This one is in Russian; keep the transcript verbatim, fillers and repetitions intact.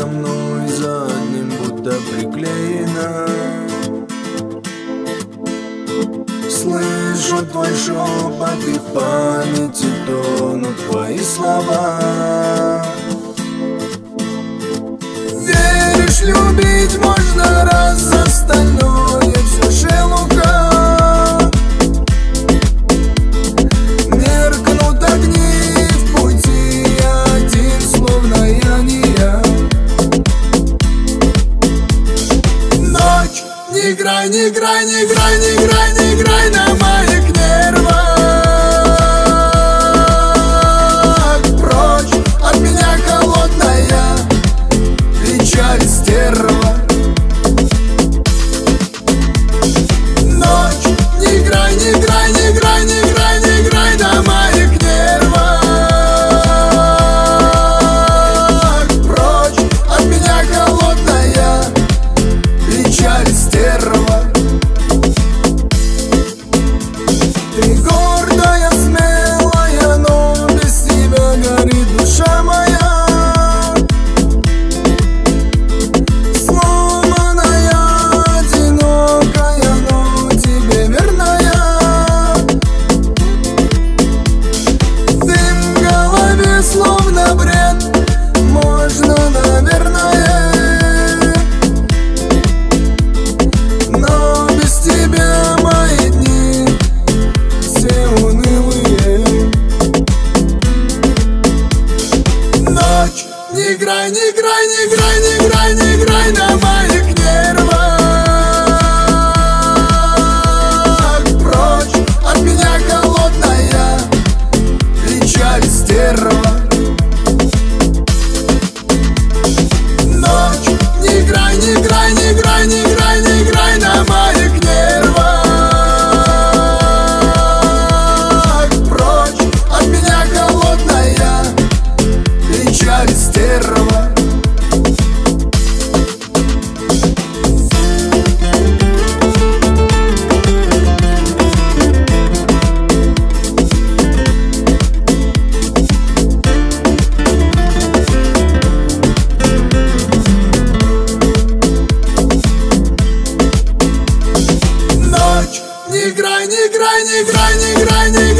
за мной за одним будто приклеена. Слышу твой шепот, и в памяти тонут твои слова. Веришь, любить можно, раз остальное все шелуха. Меркнут огни в пути, я один, словно я не я. Ночь, не играй, не играй, не играй, не играй, не играй на моих нервах. Прочь от меня, холодная печаль, стерва. Ночь, не играй, не играй, не играй, не играй, не играй на моих нервах. Прочь от меня, холодная печаль, стерва. Ты гордая, смелая, но без тебя горит душа моя. Сломанная, одинокая, но тебе верная. Дым в голове, словно бред, можно, наверное, но без тебя мои дни все унылые. Ночь, не играй, не играй, не играй, не играй, не играй на моих нервах. Прочь от меня, холодная печаль, стерва. Ночь, не играй, не играй, не играй, не играй, не играй на моих нервах. Прочь от меня, холодная печаль, стерва. Ночь, не играй, не играй, не играй, не играй, не играй.